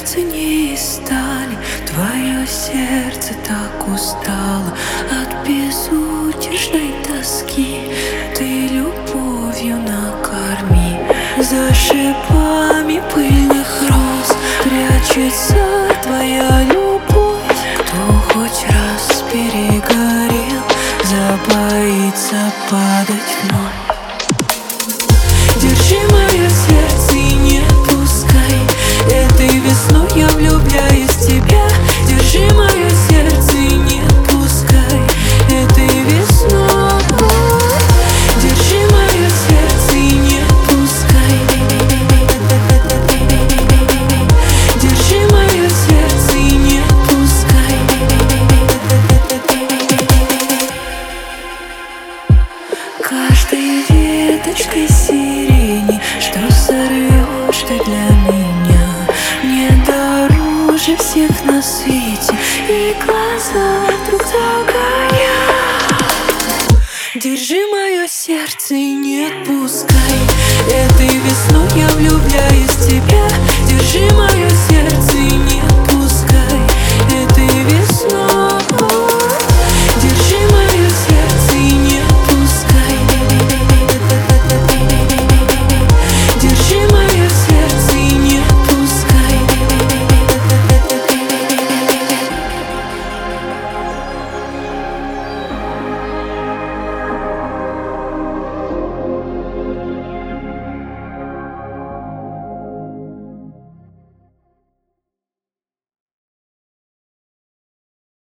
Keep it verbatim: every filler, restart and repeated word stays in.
сердце не из стали, твое сердце так устало от безутешной тоски. Ты любовью накорми, за шипами пыльных роз прячется твоя любовь. Кто хоть раз перегорел, забоится падать вновь. Держи мое сердце и не отпускай, этой весной я влюбляюсь в тебя. Держи мое сердце и не отпускай, этой весной. Держи мое сердце и не отпускай. Держи мое сердце и не отпускай. Каждой веточкой сирени, что сорвешь ты для меня, мне дороже всех на свете, и глаза вдруг загорят. Держи мое сердце и не отпускай, этой весной я влюбляюсь в тебя. Держи мое